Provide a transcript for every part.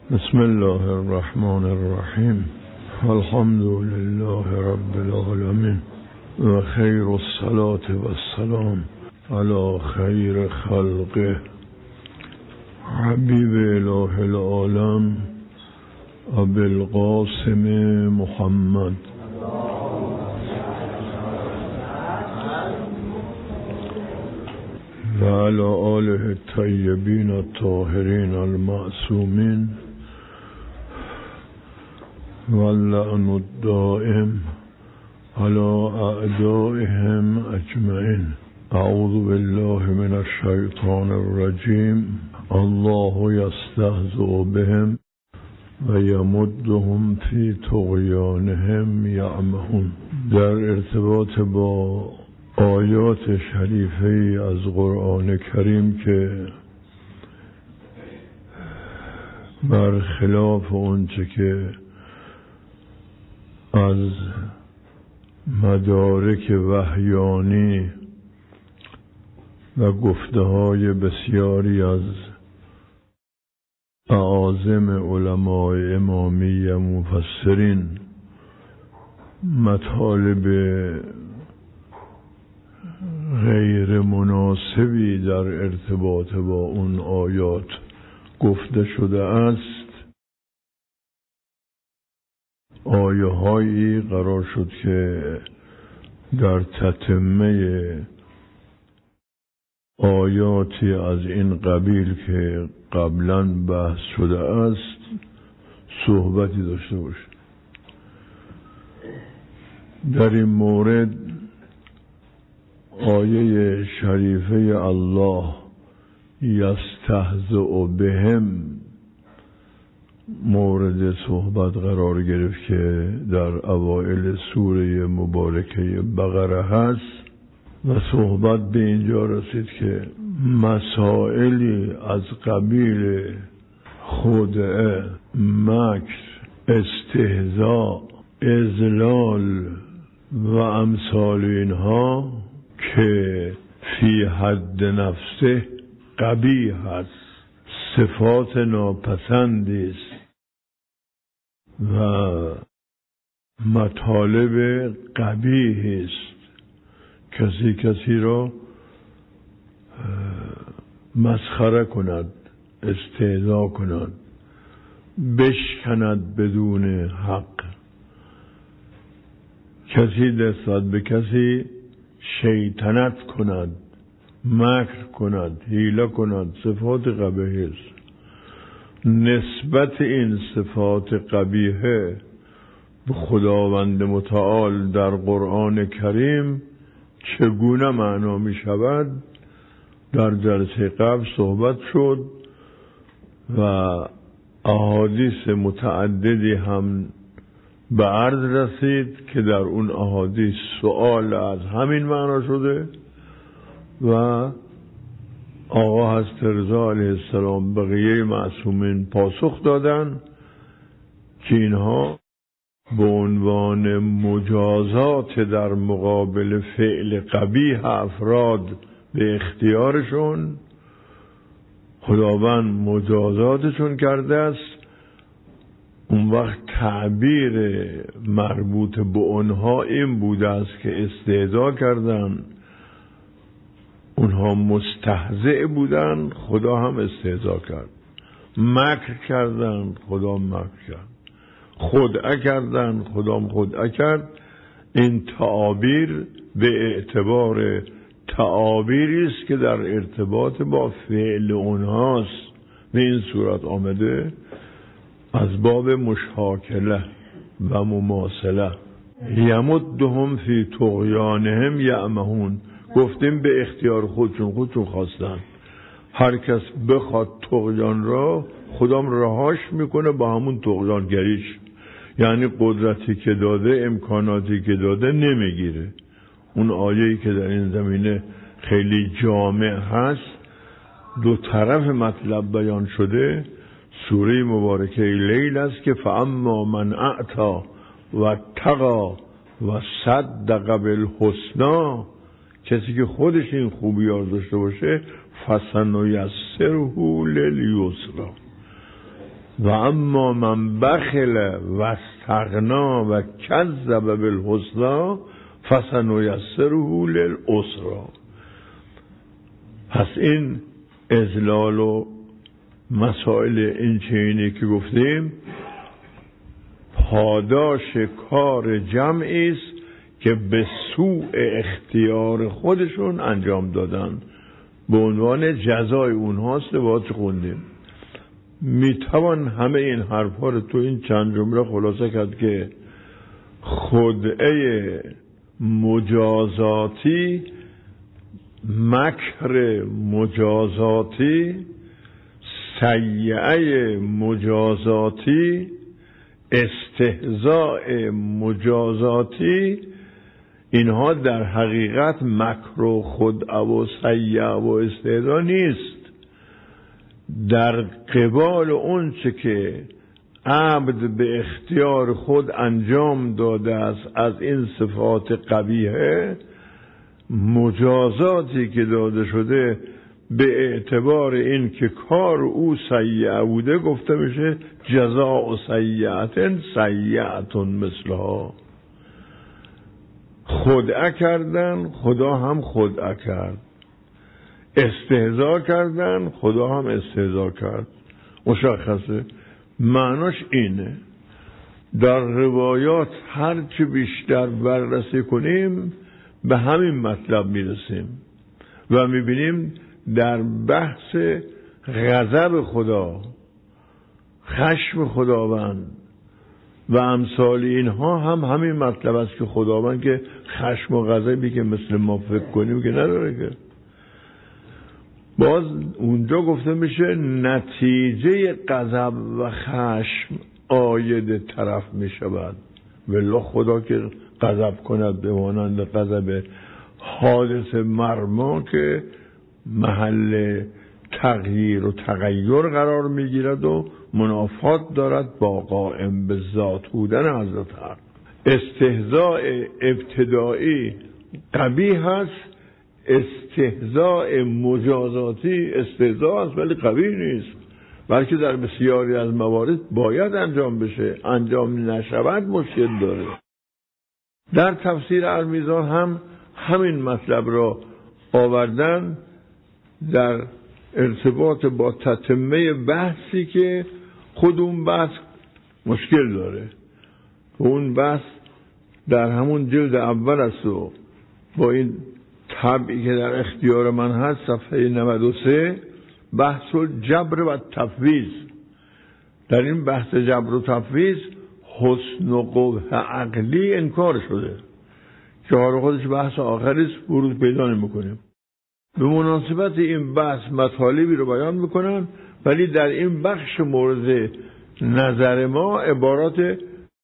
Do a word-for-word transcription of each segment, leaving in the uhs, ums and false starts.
بسم الله الرحمن الرحیم. الحمد لله رب العالمین و خیر الصلاة و السلام علی خیر خلقه حبیب اله العالم ابی القاسم محمد و علی آله الطیبین الطاهرین المعصومین واللعن الدائم على اعدائهم اجمعین. اعوذ بالله من الشیطان الرجیم. الله یستهزئ بهم و یمدهم فی طغیانهم یعمهون. در ارتباط با آیات شریفه از قرآن کریم که برخلاف اونچه که از مدارک وحیانی و گفته های بسیاری از اعاظم علمای امامی مفسرین مطالب غیر مناسبی در ارتباط با اون آیات گفته شده است، آیه هایی قرار شد که در تتمه آیاتی از این قبیل که قبلا بحث شده است صحبتی داشته باشه. در این مورد آیه شریفه الله یستهزئ بهم مورد صحبت قرار گرفت که در اوائل سوره مبارکه بقره هست و صحبت به اینجا رسید که مسائلی از قبیل خدعه، مکر، استهزاء، اذلال و امثال اینها که فی حد نفسه قبیح است، صفات ناپسندی است و مطالب قبیح است. کسی کسی را مسخره کند، استهزا کند، بشکند بدون حق، کسی نسبت به کسی شیطنت کند، مکر کند، حیله کند، صفات قبیحه است. نسبت این صفات قبیحه به خداوند متعال در قرآن کریم چگونه معنا می شود در جلسه قبل صحبت شد و احادیث متعددی هم به عرض رسید که در اون احادیث سؤال از همین معنا شده و آقا حضرت رضا علیه السلام بقیه معصومین پاسخ دادن که اینها به عنوان مجازات در مقابل فعل قبیح افراد به اختیارشون خداوند مجازاتشون کرده است. اون وقت تعبیر مربوط به اونها این بوده است که استهزا کردن، اونها مستهزئ بودن، خدا هم استهزا کرد. مکر کردن، خدا مکر کرد. خدعه کردن، خدا هم خدعه کرد. این تعابیر به اعتبار تعابیری است که در ارتباط با فعل اونهاست به این صورت آمده از باب مشاکله و مماثله. یمدهم فی طغیانهم یعمهون. گفتیم به اختیار خودشون، خودشون خواستن. هر کس بخواد طغیان را خدام رهاش میکنه با همون طغیان گریش، یعنی قدرتی که داده، امکاناتی که داده نمیگیره. اون آیه‌ای که در این زمینه خیلی جامع هست، دو طرف مطلب بیان شده، سوره مبارکه لیل است که فاما من اعطا و تقا و صدق بالحسنی، کسی که خودش این خوبی ها داشته باشه فسنیسره للیسری، و اما من بخل و استغنا و کذب بالحسنی فسنیسره للعسری. پس این اذلال و مسائل این چینی که گفتیم پاداش کار جمعی است که به سوء اختیار خودشون انجام دادن، به عنوان جزای اونهاست. لباس خوندیم میتوان همه این حرفا رو تو این چند جمله خلاصه کرد که خدعه مجازاتی، مکر مجازاتی، سیئه مجازاتی، استهزاء مجازاتی، اینها در حقیقت مکر و خدعه و سیئه و استهزاء نیست. در قبال اون چه که عبد به اختیار خود انجام داده است از این صفات قبیحه، مجازاتی که داده شده به اعتبار این که کار او سیئه بوده گفته میشه جزاء سیئة سیئة مثلها. خدعه کردن، خدا هم خدعه کرد. استهزا کردن، خدا هم استهزا کرد. مشخصه. معناش اینه. در روایات هرچی بیشتر بررسی کنیم به همین مطلب میرسیم و میبینیم در بحث غضب خدا، خشم خداوند و امثال اینها هم همین مطلب است که خداوند که خشم و غضبی که مثل ما فکر کنیم که نداره که. باز اونجا گفته میشه نتیجه غضب و خشم عاید طرف میشود. والله خدا که غضب کند به مانند غضب حادث مرما که محل تغییر و تغییر قرار میگیرد و منافات دارد با قائم به ذات بودن حضرت حق. استهزاء ابتدایی قبیح است، استهزاء مجازاتی استهزاء است ولی قبیح نیست، بلکه در بسیاری از موارد باید انجام بشه، انجام نشود مشکل داره. در تفسیر المیزان هم همین مطلب را آوردن در ارتباط با تتمه بحثی که خود اون بحث مشکل داره. اون بحث در همون جلد اول است و با این طبعی که در اختیار من هست صفحه نود و سه بحث الجبر و تفویض. در این بحث جبر و تفویض حسن و قبح عقلی انکار شده که حالا خودش بحث آخریست، ورود پیدا نمی‌کنیم. به مناسبت این بحث مطالبی رو بیان میکنن ولی در این بخش مورد نظر ما عبارات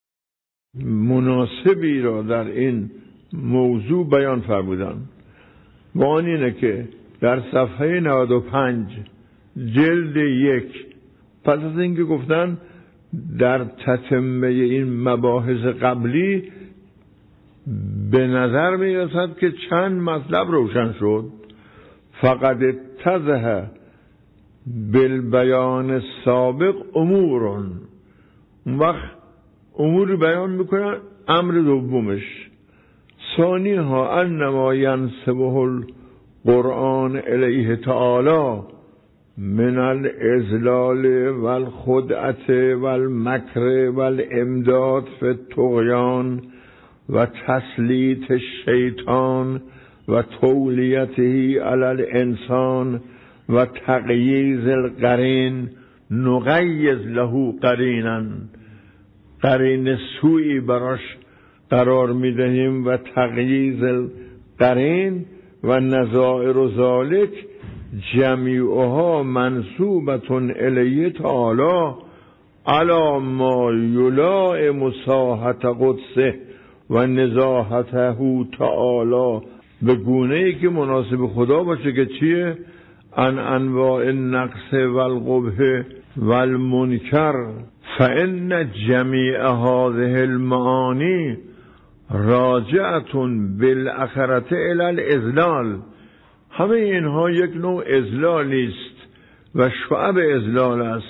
مناسبی را در این موضوع بیان فرمودن. و آن اینه که در صفحه نود و پنج جلد یک پس از اینکه گفتن در تتمه این مباحث قبلی به نظر میرسد که چند مطلب روشن شد. فقط اتضح بالبیان السابق امورون، اون وقت امور بیان میکنن. امر دومش ثانی ها انما ینسبه القرآن الیه تعالی من الاذلال والخدعه والمکر والامداد فی الطغیان و تسلیط الشیطان و تولیته علی الانسان و تقییز القرین نقیز له قرینا، قرین سوئی براش قرار میدهیم و تقییز القرین و نظائر ذالک جمیعها منسوبتون الیه تعالی علی ما یلائم ساحت قدسه و نزاهته تعالی، به گونه ای که مناسب خدا باشه که چیه؟ ان انواع النقص والقبح والمنکر فان جمیع هذه المعانی راجعتون بالاخرة الی الاذلال. همه اینها یک نوع اذلالی است و شعب اذلال است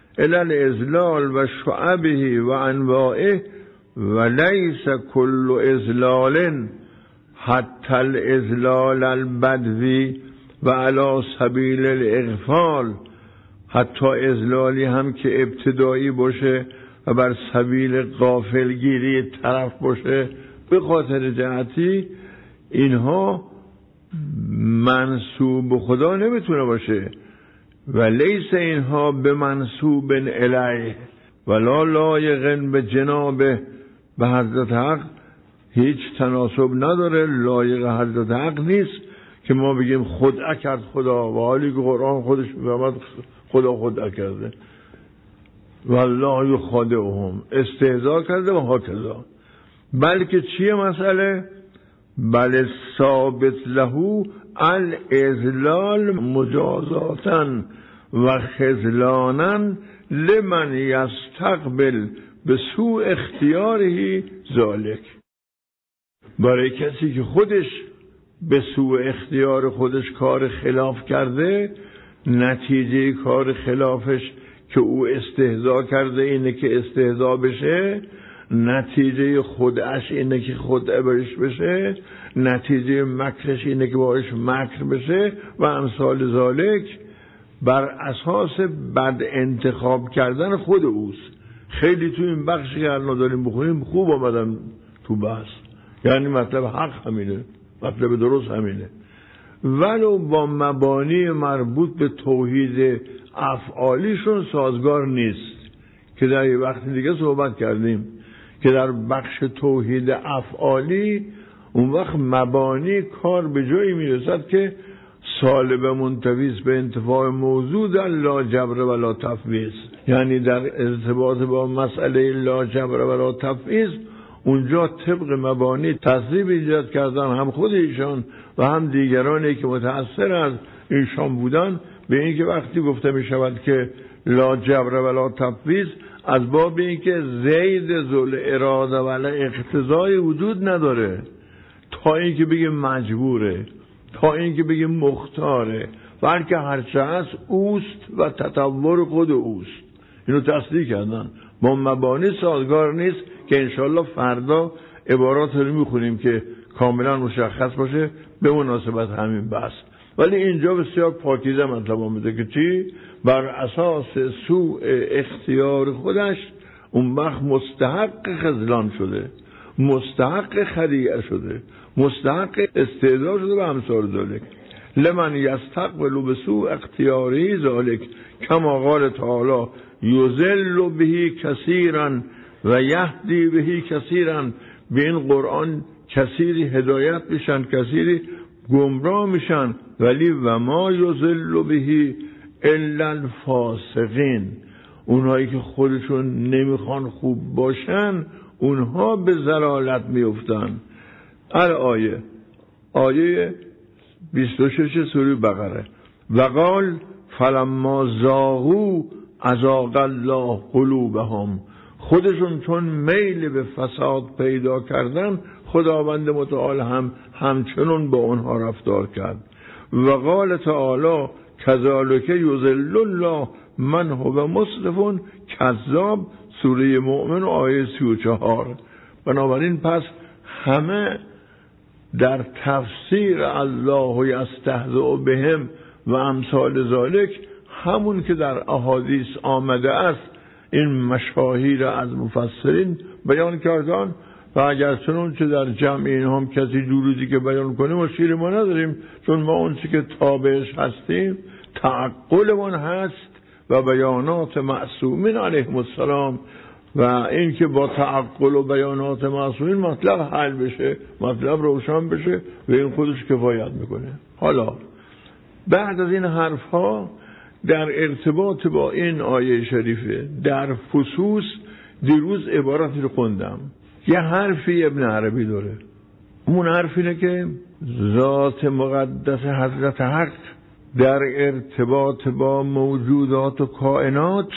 الال ازلال و شعبه و انواعه و لیس کل ازلال حتی الازلال البدوی و علی سبیل الاغفال، حتی ازلالی هم که ابتدایی باشه و بر سبیل غافلگیری طرف باشه به خاطر جهتی، اینها منسوب خدا نمیتونه باشه. و لیس اینها به منسوب الیه ولا لایق به جنابه، به حضرت حق هیچ تناسب نداره، لایق حضرت حق نیست که ما بگیم خدعه کرد خدا، و حالی که قرآن خودش بفرماد خدا خدعه کرده. والله یخادعهم، استهزا کرده و هاکذا. بلکه چیه مسئله؟ بل ثابت له الازلال مجازاتا و خذلانا لمن یستقبل به سوء اختیاره ذالک. برای کسی که خودش به سوء اختیار خودش کار خلاف کرده، نتیجه کار خلافش که او استهزا کرده اینه که استهزا بشه، نتیجه خدعش اینه که خدعه برش بشه، نتیجه مکرش اینه که باش مکر بشه و امثال ذالک، بر اساس بد انتخاب کردن خود اوست. خیلی تو این بخشی که الان داریم بخونیم خوب آمدن تو بحث، یعنی مطلب حق همینه، مطلب درست همینه، ولو با مبانی مربوط به توحید افعالیشون سازگار نیست که در یه وقت دیگه صحبت کردیم که در بخش توحید افعالی اون وقت مبانی کار به جایی میرسد که سالب منتویز به انتفاع موضوع در لا جبر و لا تفویض، یعنی در ارتباط با مسئله لا جبر و لا تفویض اونجا طبق مبانی تصریب ایجاد کردن هم خود ایشان و هم دیگرانی که متأثر از ایشان بودن به اینکه وقتی گفته می شود که لا جبر و لا تفویض، از باب اینکه زید ذل اراده و اقتضای وجود نداره، تا اینکه بگیم مجبوره، تا اینکه بگیم مختاره، بلکه هرچه هست اوست و تطور خود اوست. اینو تصدیق کردن، با مبانی سازگار نیست که انشالله فردا عبارات رو میخونیم که کاملا مشخص باشه به مناسبت همین بحث. ولی اینجا بسیار پاکیزه مطلب آمده که چی؟ بر اساس سوء اختیار خودش اون وقت مستحق خذلان شده، مستحق خدیعه شده، مستحق استهزا شده و امثال ذالک. لمن یستقبل به سوء اختیاری ذالک کما قال تعالی یذل به کثیرا و یهدی به کثیرا. به این قرآن کثیری هدایت میشن، کثیری گمراه میشن، ولی و ما یذل به الا الفاسقین، اونهایی که خودشون نمیخوان خوب باشن اونها به ضلالت میفتن. الآیه آیه بیست و شش سوره بقره. و قال فلما زاغوا ازاغ الله قلوبهم، خودشون چون میل به فساد پیدا کردن خداوند متعال هم همچنون با اونها رفتار کرد. و قال تعالی کذالک یضل الله من هو مسرف کذاب، سوره مؤمن آیه سی و چهار. بنابراین پس همه در تفسیر الله یستهزئ بهم و امثال ذالک همون که در احادیث آمده است این مشاهیر از مفسرین بیان کردن و اگر چنون که در جمع این هم کسی جوریدی که بیان کنیم مشکلی ما نداریم، چون ما اون چی که تابعش هستیم تعقلمون هست و بیانات معصومین علیهم السلام، و این که با تعقل و بیانات معصومین مطلب حل بشه، مطلب روشن بشه و این خودش کفایت میکنه. حالا بعد از این حرف ها در ارتباط با این آیه شریفه در فصوص دیروز عبارتی رو خوندم، یه حرفی ابن عربی داره. اون حرف اینه که ذات مقدس حضرت حق در ارتباط با موجودات و کائنات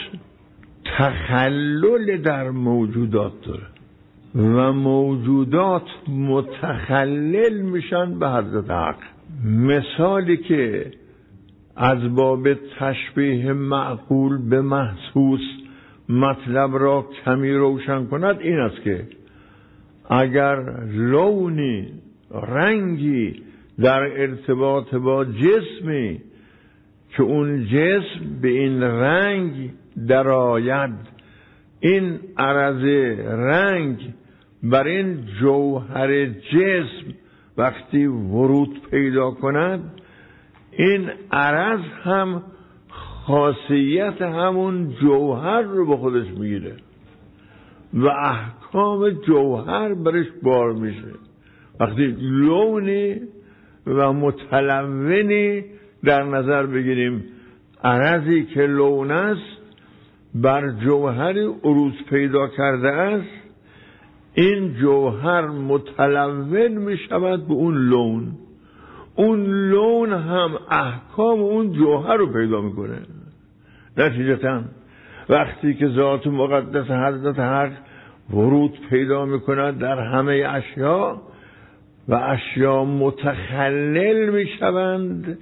تخلل در موجودات داره و موجودات متخلل میشن به حضرت حق. مثالی که از باب تشبیه معقول به محسوس مطلب را کمی روشن کند این است که اگر لونی، رنگی در ارتباط با جسمی که اون جسم به این رنگ درآید، این عرض رنگ بر این جوهر جسم وقتی ورود پیدا کند، این عرض هم خاصیت همون جوهر رو به خودش میگیره و احکام جوهر برش بار میشه. وقتی لونی و متلونی در نظر بگیریم، عرضی که لون است بر جوهری عروض پیدا کرده است، این جوهر متلون می شود به اون لون، اون لون هم احکام اون جوهر رو پیدا میکنه. نتیجتاً وقتی که ذات مقدس حضرت حق ورود پیدا میکند در همه اشیا و اشیا متخلل میشوند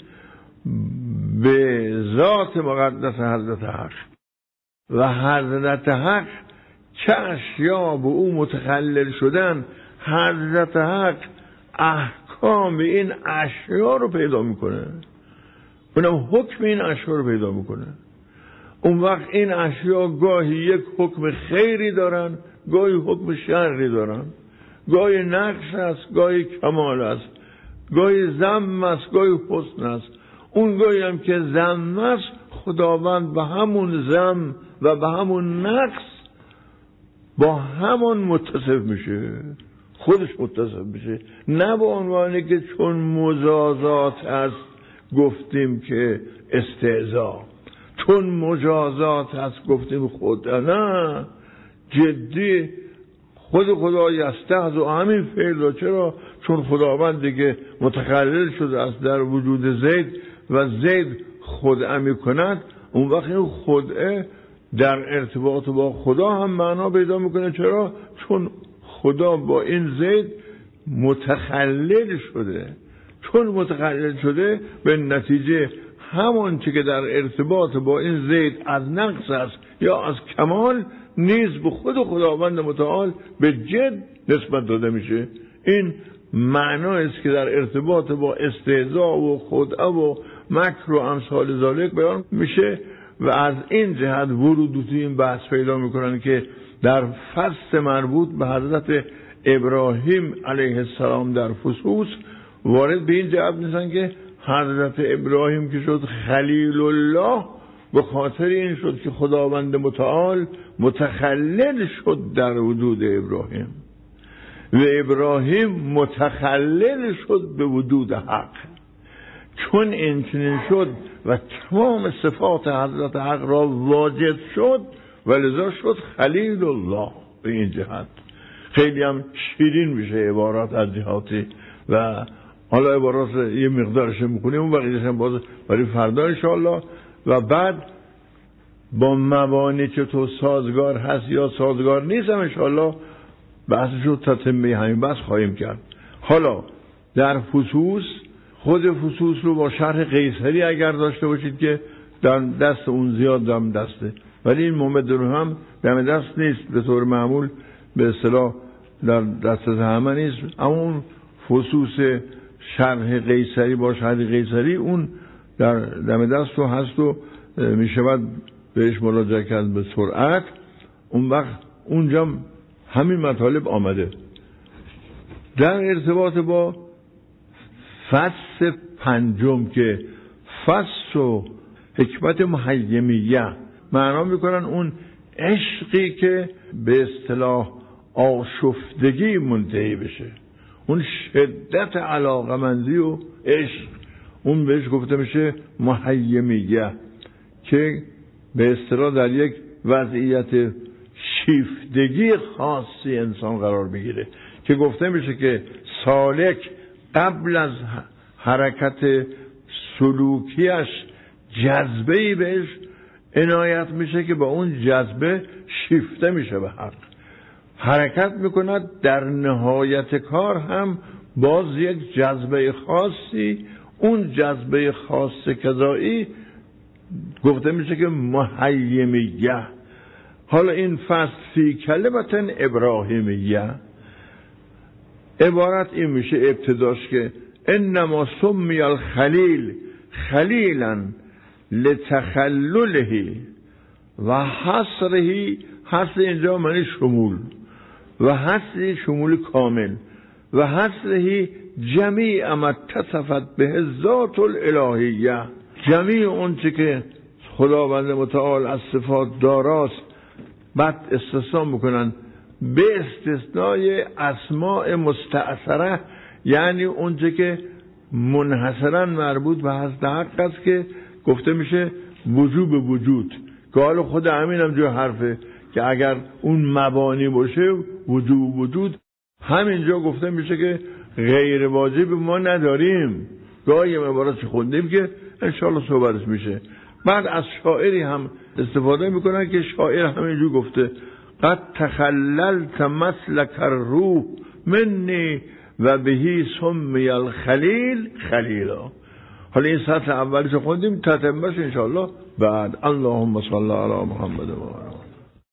به ذات مقدس حضرت حق و حضرت حق چه اشیا به او متخلل شدن، حضرت حق احکام این اشیا رو پیدا میکنه، اونم حکم این اشیا رو پیدا میکنه. اون وقت این اشیا گاهی یک حکم خیری دارن، گاهی حکم شری دارن، گاهی نقص است، گاهی کمال است، گاهی ذم است، گاهی حسن است. اون گاهی هم که ذم است، خداوند به همون ذم و به همون نقص با همون متصف میشه، خودش متصف میشه، نه به عنوانی که چون مجازات است گفتیم که استهزا، چون مجازات هست گفتیم خود، نه، جدی خود خدا یستهزئ و همین فعل. چرا؟ چون خداوند دیگه متخلل شده است در وجود زید و زید خدعه می کند، اون وقت این خدعه در ارتباط با خدا هم معنا پیدا میکنه. چرا؟ چون خدا با این زید متخلل شده، چون متخلل شده به نتیجه همون چی که در ارتباط با این زید از نقص است یا از کمال نیز به خود خداوند متعال به جد نسبت داده میشه. این معنی است که در ارتباط با استهزاء و خدعه و مکر و امثال ذالک بیان میشه و از این جهت ورود توی این بحث پیدا میکنن که در فصل مربوط به حضرت ابراهیم علیه السلام در فصوص وارد به این جهت میشن که حضرت ابراهیم که شد خلیل الله به خاطر این شد که خداوند متعال متخلل شد در وجود ابراهیم و ابراهیم متخلل شد به وجود حق. چون این چنین شد و تمام صفات حضرت حق را واجد شد و لذا شد خلیل الله. به این جهت خیلی هم شیرین میشه عبارات از جهاتی و حالا عبارات یه مقدارش میکنیم اون بقیه‌اش هم باز برای فردا انشاءالله و بعد با مبانی که تو سازگار هست یا سازگار نیست هم انشاءالله بحثش رو تتمه همین بحث خواهیم کرد. حالا در فصوص، خود فصوص رو با شرح قیصری اگر داشته باشید که در دست اون زیاد دم دسته، ولی این محمد رو هم دم دست نیست به طور معمول، به اصطلاح در دست همه نیست، اما اون فصوص شرح قیصری با شرح قیصری اون در دم دست رو هست و می شود بهش مراجعه کرد به سرعت. اون وقت اونجا همین مطالب آمده. در ارتباط با فصل پنجم که فصل و حکمت محیمیه معنا میکنن اون عشقی که به اصطلاح آشفتگی منتهی بشه، اون شدت علاقمندی و عشق، اون بهش گفته میشه محیمیه که به اصطلاح در یک وضعیت شیفتگی خاصی انسان قرار میگیره که گفته میشه که سالک قبل از حرکت سلوکیش جذبه‌ای بهش عنایت میشه که با اون جذبه شیفته میشه به حق، حرکت میکند. در نهایت کار هم باز یک جذبه خاصی اون جذبه خاص کذایی گفته میشه که محیمیه. حالا این فصل فی کلمتن ابراهیمیه عبارت این میشه ابتداش که انما سمی الخلیل خلیلا لتخلله و حصره، حصر اینجا معنی شمول و حصر شمول کامل و حصره جمیع ما اتصفت به ذات الالهیه، جمیع اون چه که خداوند متعال از صفات داراست بعد استثناء میکنن به استثنای اسماء مستأثره، یعنی اون چه که منحصرا مربوط به حضرت حق است که گفته میشه وجوب وجود، که حالا خود همین هم جو حرفه که اگر اون مبانی باشه وجوب وجود، همینجا گفته میشه که غیر واجب ما نداریم. گاهی عبارت خوندیم که انشاءالله صحبتش میشه. بعد از شاعری هم استفاده میکنن که شاعر همینجور گفته قد تخللت مسلک الروح منی و بهی سمی الخلیل خلیلا. حالا این سطر اولیش خوندیم، تتمهش انشاءالله بعد. اللهم صل علی محمد و